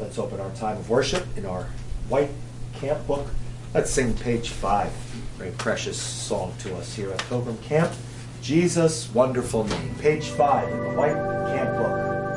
Let's open our time of worship in our white camp book. Let's sing page 5, very precious song to us here at Pilgrim Camp. Jesus' Wonderful Name. Page 5 in the white camp book.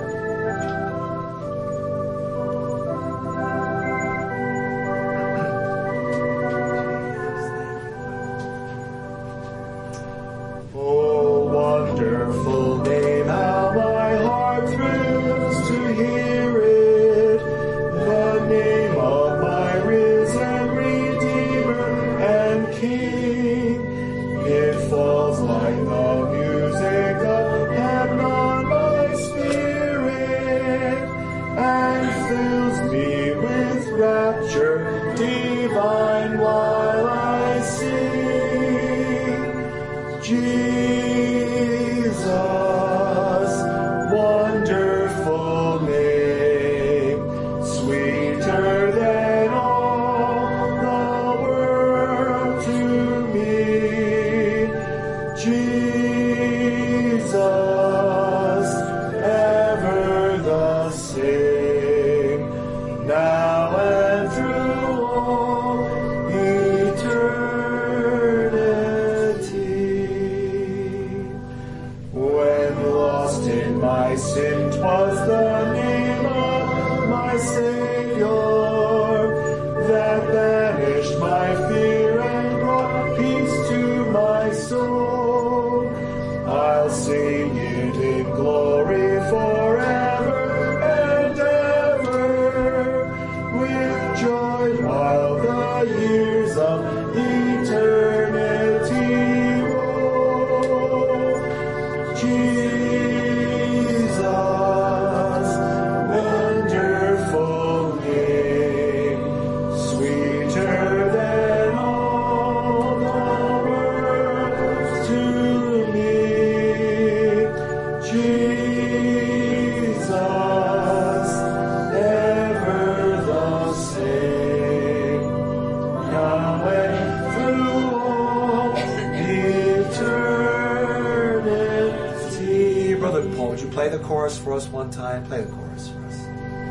Play the chorus for us one time. Play the chorus for us.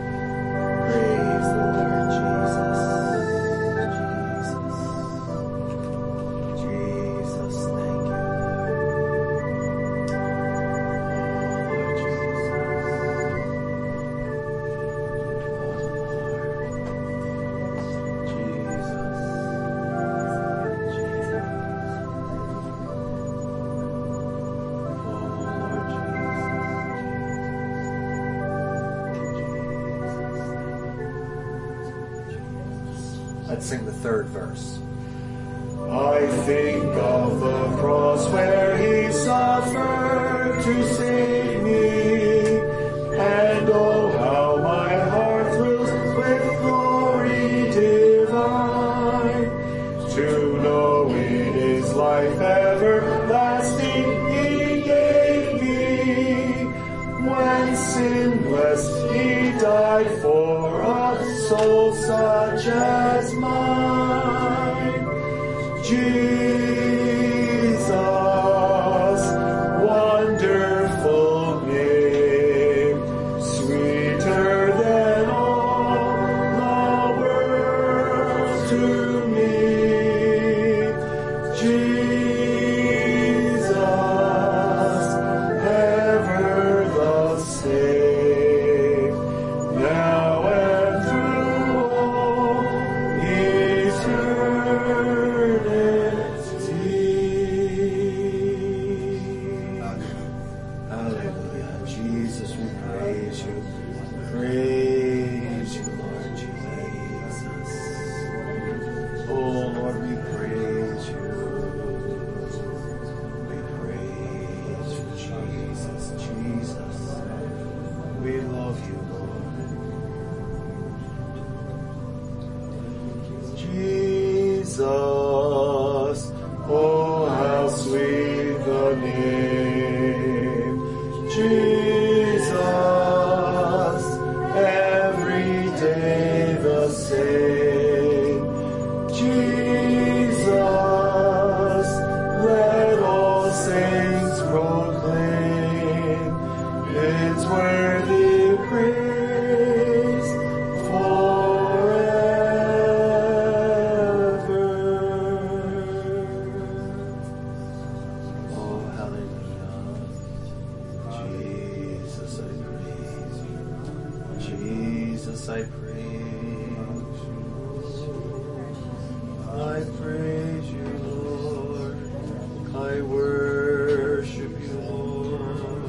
Praise the Lord Jesus. Jesus. Jesus, thank you. Let's sing the third verse. I think of the cross where he suffered to save me, and oh how my heart thrills with glory divine, to know it is life everlasting he gave me, when sinless he died for a soul such as mine. Jesus, wonderful name, sweeter than all the world to me. Jesus, ever the same, now and through all eternity. Jesus, I praise you. I praise you, Lord. I worship you, Lord.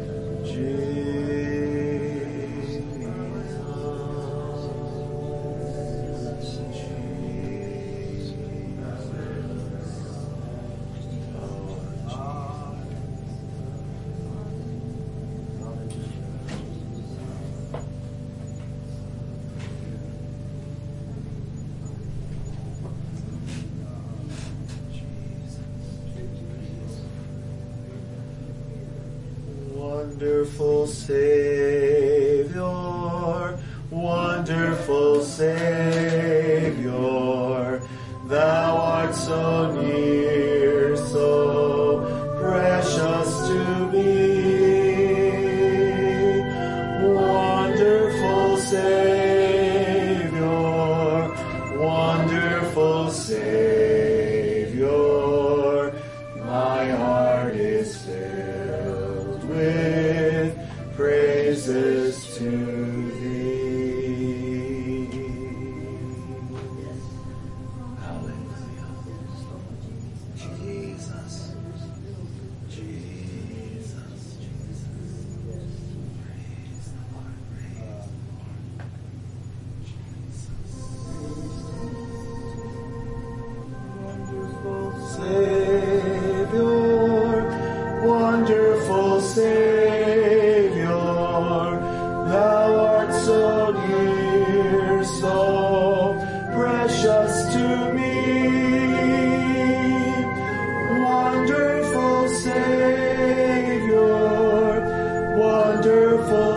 Wonderful Savior, wonderful Savior, thou art so near, so precious to me. Wonderful Savior, wonderful Savior, my heart is filled with praises to thee. Hallelujah. Jesus. Jesus. Praise the Lord. Praise the Lord. Jesus. Wonderful Savior, thou art so near, so precious to me. Wonderful Savior, wonderful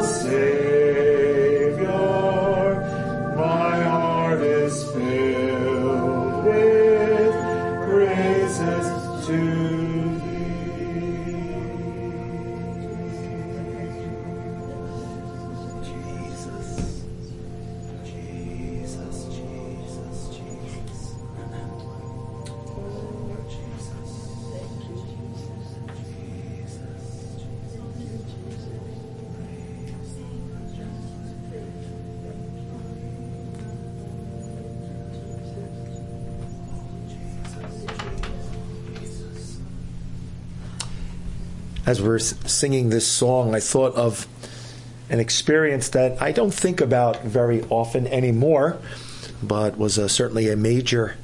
Savior, my heart is filled with praises to As we're singing this song, I thought of an experience that I don't think about very often anymore, but was certainly a major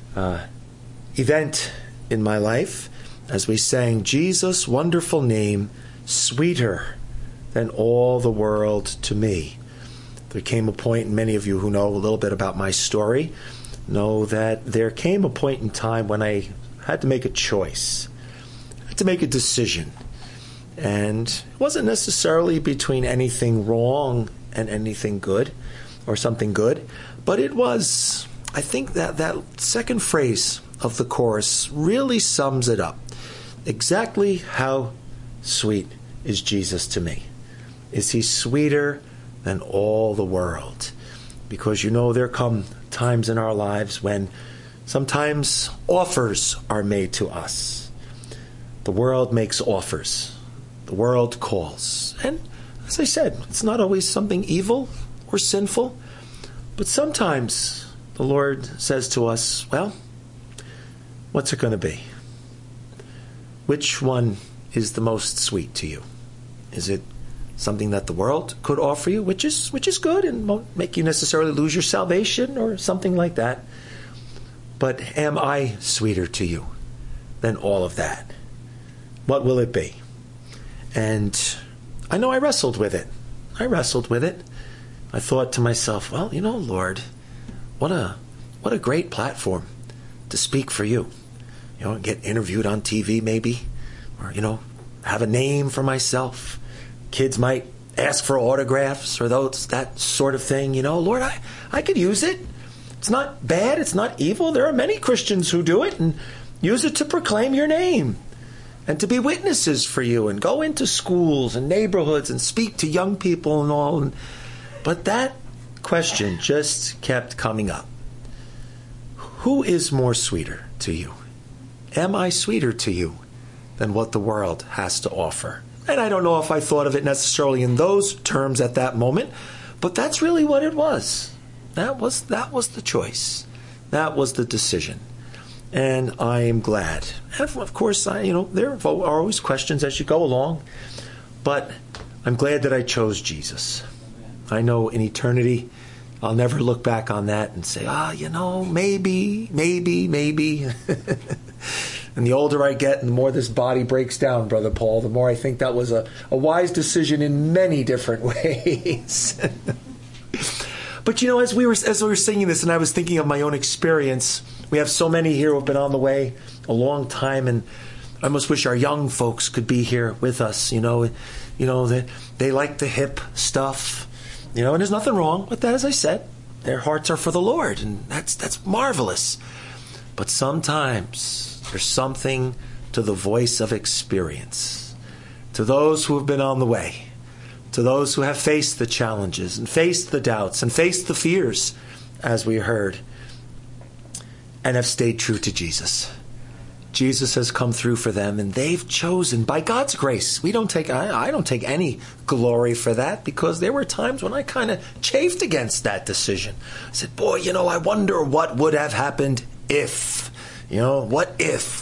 event in my life as we sang, Jesus, wonderful name, sweeter than all the world to me. There came a point, and many of you who know a little bit about my story know that there came a point in time when I had to make a choice. I had to make a decision. And it wasn't necessarily between anything wrong and anything good or something good, but it was, I think that second phrase of the chorus really sums it up. Exactly how sweet is Jesus to me. Is he sweeter than all the world? Because there come times in our lives when sometimes offers are made to us. The world makes offers. The world calls. And as I said, it's not always something evil or sinful, but sometimes the Lord says to us, well, what's it going to be? Which one is the most sweet to you? Is it something that the world could offer you, which is good and won't make you necessarily lose your salvation or something like that? But am I sweeter to you than all of that? What will it be? And I know I wrestled with it. I thought to myself, well, Lord, what a great platform to speak for you. Get interviewed on TV maybe, or, have a name for myself. Kids might ask for autographs or that sort of thing. Lord, I could use it. It's not bad. It's not evil. There are many Christians who do it and use it to proclaim your name and to be witnesses for you and go into schools and neighborhoods and speak to young people and all. But that question just kept coming up. Who is more sweeter to you? Am I sweeter to you than what the world has to offer? And I don't know if I thought of it necessarily in those terms at that moment, But that's really what it was. That was the choice. That was the decision. And I am glad. And of course, there are always questions as you go along. But I'm glad that I chose Jesus. I know in eternity, I'll never look back on that and say, maybe. And the older I get and the more this body breaks down, Brother Paul, the more I think that was a wise decision in many different ways. But as we were singing this, and I was thinking of my own experience, we have so many here who have been on the way a long time, and I almost wish our young folks could be here with us. They like the hip stuff, and there's nothing wrong with that. As I said, their hearts are for the Lord, and that's marvelous. But sometimes there's something to the voice of experience, to those who have been on the way, to those who have faced the challenges and faced the doubts and faced the fears, as we heard, and have stayed true to Jesus. Jesus has come through for them, and they've chosen by God's grace. I don't take any glory for that, because there were times when I kind of chafed against that decision. I said, boy, I wonder what would have happened if. What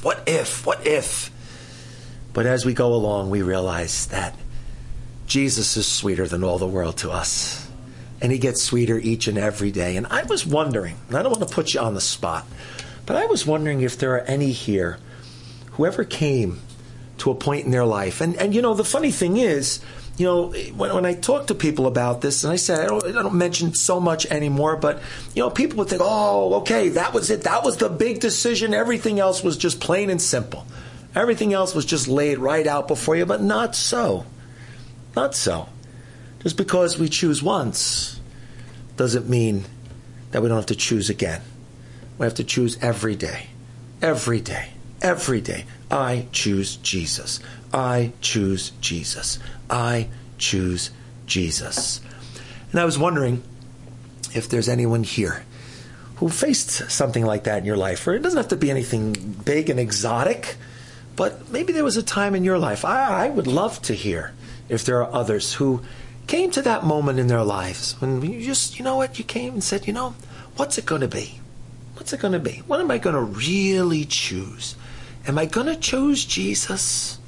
if? But as we go along, we realize that Jesus is sweeter than all the world to us. And he gets sweeter each and every day. And I was wondering, and I don't want to put you on the spot, but I was wondering if there are any here who ever came to a point in their life. And the funny thing is, when I talk to people about this, and I say, I don't mention so much anymore, but, people would think, oh, okay, that was it. That was the big decision. Everything else was just plain and simple. Everything else was just laid right out before you, but not so. Not so. Just because we choose once doesn't mean that we don't have to choose again. We have to choose every day. Every day. Every day. I choose Jesus. I choose Jesus. I choose Jesus. And I was wondering if there's anyone here who faced something like that in your life. Or it doesn't have to be anything big and exotic, but maybe there was a time in your life. I would love to hear if there are others who came to that moment in their lives when you just, you came and said, what's it going to be? What's it going to be? What am I going to really choose? Am I going to choose Jesus?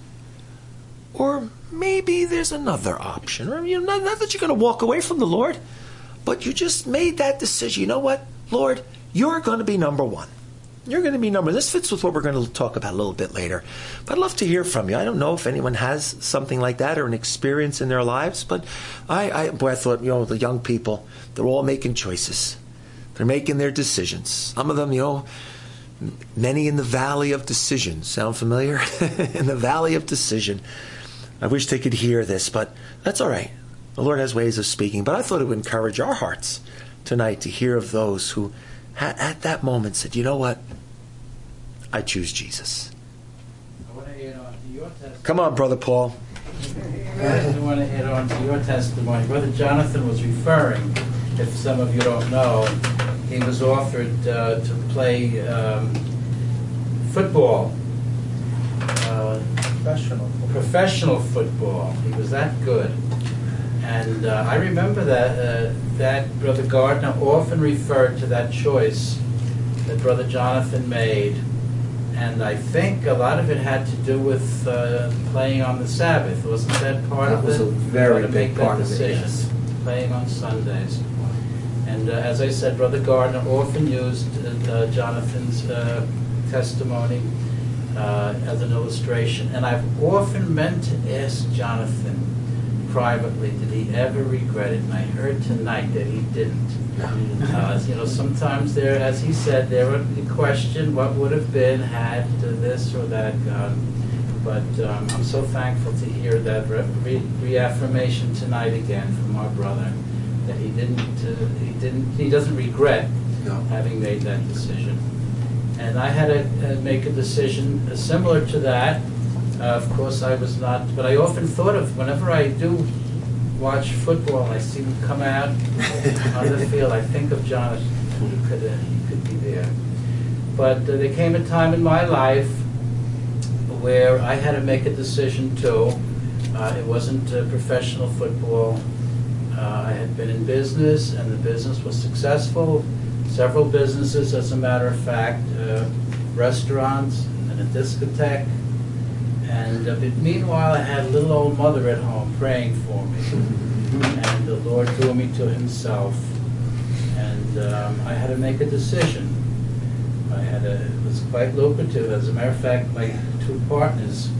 Or maybe there's another option. Or, not that you're going to walk away from the Lord, but you just made that decision. You know what, Lord, you're going to be number one. You're going to be number one. This fits with what we're going to talk about a little bit later. But I'd love to hear from you. I don't know if anyone has something like that or an experience in their lives, but I thought, the young people, they're all making choices. They're making their decisions. Some of them, many in the valley of decision. Sound familiar? In the valley of decision. I wish they could hear this, but that's all right. The Lord has ways of speaking. But I thought it would encourage our hearts tonight to hear of those who at that moment said, you know what? I choose Jesus. I want to add on to your testimony. Come on, Brother Paul. I want to add on to your testimony. Brother Jonathan was referring, if some of you don't know, he was offered to play football. Professional football. He was that good. And I remember that Brother Gardner often referred to that choice that Brother Jonathan made. And I think a lot of it had to do with playing on the Sabbath. Wasn't that part of it? That was a very big part of it, yes. Playing on Sundays. And as I said, Brother Gardner often used Jonathan's testimony as an illustration. And I've often meant to ask Jonathan privately, did he ever regret it? And I heard tonight that he didn't. Sometimes there, as he said, there would be question what would have been had this or that gone. But I'm so thankful to hear that reaffirmation tonight again from our brother that he doesn't regret having made that decision. And I had to make a decision similar to that. Of course, I was not, but I often thought of whenever I do watch football and I see him come out on the field, I think of Jonathan. He could be there. But there came a time in my life where I had to make a decision too. It wasn't professional football. I had been in business, and the business was successful. Several businesses, as a matter of fact, restaurants and a discotheque. And but meanwhile, I had a little old mother at home praying for me. And the Lord drew me to Himself. And I had to make a decision. It was quite lucrative. As a matter of fact, my two partners,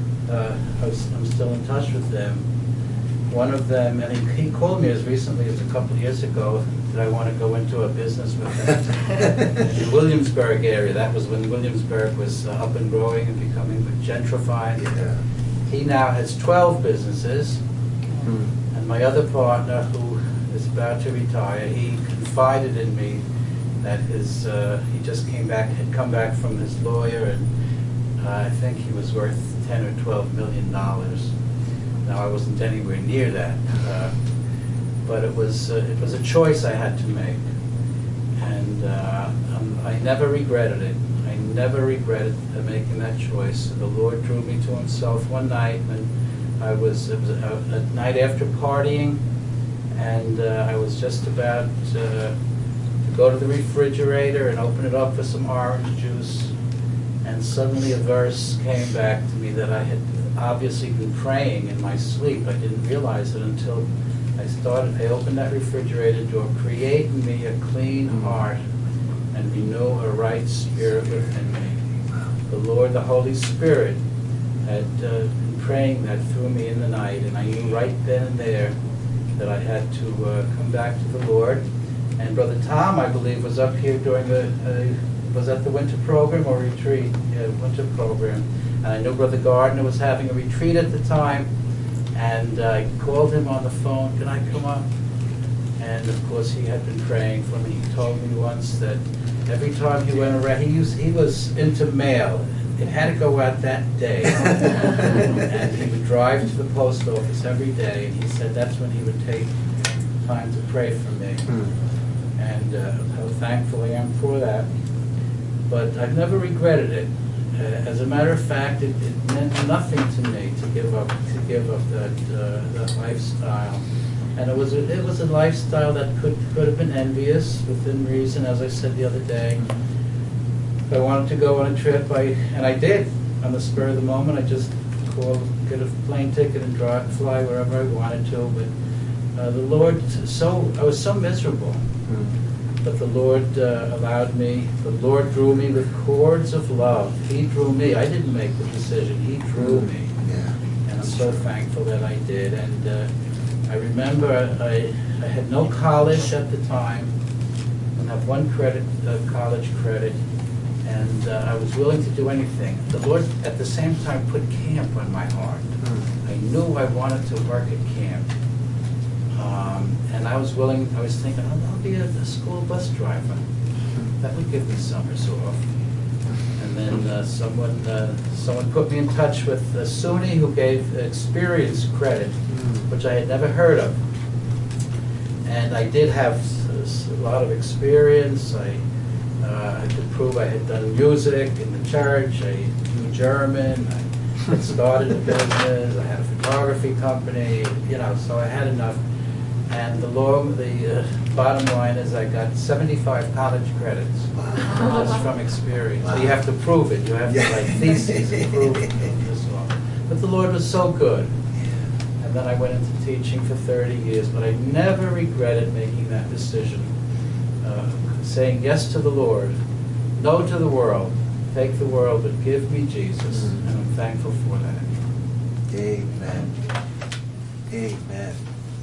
I'm still in touch with them. One of them, and he called me as recently as a couple of years ago, that I want to go into a business with him in the Williamsburg area. That was when Williamsburg was up and growing and becoming gentrified. Yeah. He now has 12 businesses, and my other partner, who is about to retire, he confided in me that he just had come back from his lawyer, and I think he was worth $10 or $12 million. Now, I wasn't anywhere near that, but it was a choice I had to make, and I never regretted it. I never regretted making that choice. The Lord drew me to Himself one night when it was a night after partying, and I was just about to go to the refrigerator and open it up for some orange juice, and suddenly a verse came back to me that I had obviously been praying in my sleep. I didn't realize it until I opened that refrigerator door. Create in me a clean heart and renew a right spirit within me. The Lord, the Holy Spirit, had been praying that through me in the night, and I knew right then and there that I had to come back to the Lord. And Brother Tom, I believe, was up here during was at the winter program or retreat? Yeah, winter program. And I knew Brother Gardner was having a retreat at the time, and I called him on the phone, "Can I come up?" And of course he had been praying for me. He told me once that every time he went around, he was into mail. It had to go out that day. And he would drive to the post office every day, and he said that's when he would take time to pray for me. And how thankful I am for that. But I've never regretted it. As a matter of fact, it meant nothing to me to give up that lifestyle, and it was a lifestyle that could have been envious within reason. As I said the other day, if I wanted to go on a trip, and I did on the spur of the moment. I just get a plane ticket and fly wherever I wanted to. But the Lord, I was so miserable. But the Lord allowed me, the Lord drew me with cords of love. He drew me. I didn't make the decision. He drew me. Yeah. And I'm so thankful that I did. And I remember I had no college at the time. I didn't have one college credit. And I was willing to do anything. The Lord, at the same time, put camp on my heart. I knew I wanted to work at camp. And I was thinking, I'll be a school bus driver. That would give me summers off. And then someone put me in touch with SUNY, who gave experience credit, which I had never heard of. And I did have a lot of experience. I could prove I had done music in the church. I knew German. I had started a business. I had a photography company. So I had enough. And the bottom line is I got 75 college credits just from experience. So you have to prove it. You have to write theses and prove it. But the Lord was so good. And then I went into teaching for 30 years. But I never regretted making that decision, saying yes to the Lord, no to the world. Take the world, but give me Jesus. And I'm thankful for that. Amen. Amen.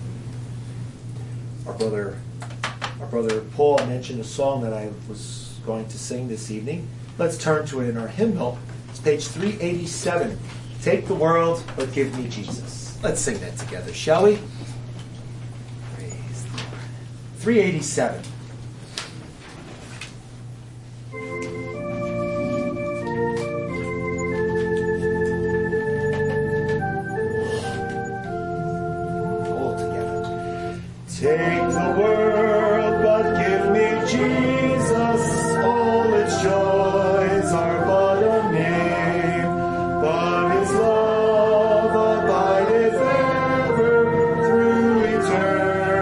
Our brother Paul mentioned a song that I was going to sing this evening. Let's turn to it in our hymnal. It's page 387. Take the world, but give me Jesus. Let's sing that together, shall we? Praise the Lord. 387. Take the world, but give me Jesus. All its joys are but a name, but His love abideth ever through eternity.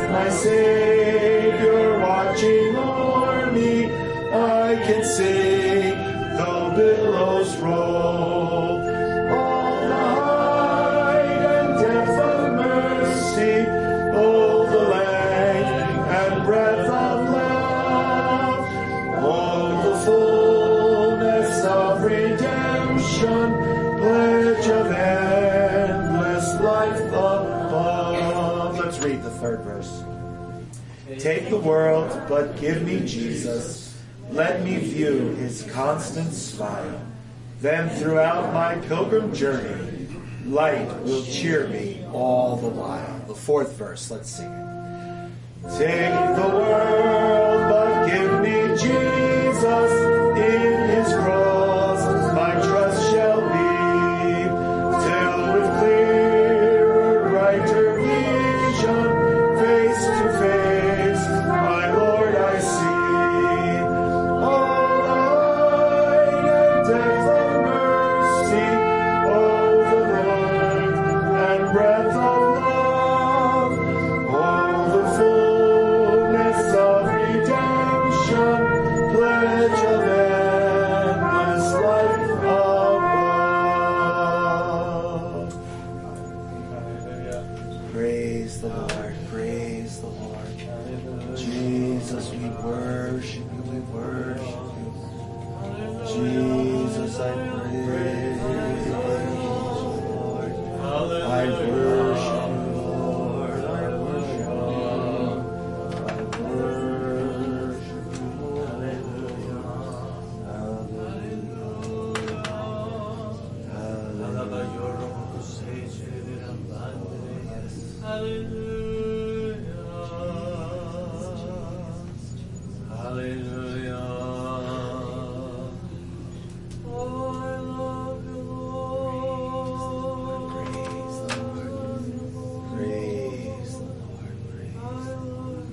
my Savior watching o'er me, I can sing though billows roll. All the height and depth of mercy, all the length and breadth of love, all the fullness of redemption, pledge of endless life above. Let's read the third verse. Take the world, but give me Jesus. Let me view his constant smile. Then throughout my pilgrim journey, light will cheer me all the while. The fourth verse, let's sing it. Take the world, but give me Jesus. In his cross my trust shall be, till with clearer, brighter vision, face to face, my Lord I see. All the height and depth of mercy, all the length and breadth of love, all the fullness of redemption, pledge of endless life above. Praise the Lord, praise the Lord. Jesus, we worship you, we worship you. Jesus, I praise you, Lord. I worship you, Lord. I worship you. I worship you, Lord. Praise the Lord, praise the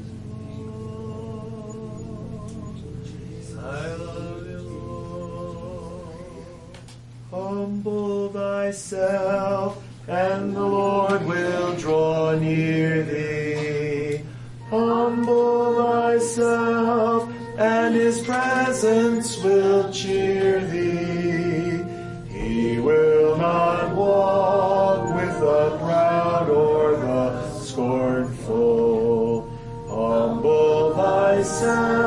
Lord. Humble thyself, and the Lord will draw near thee. Humble thyself, and his presence will cheer thee. He will not walk with the proud or the scornful. Humble thyself,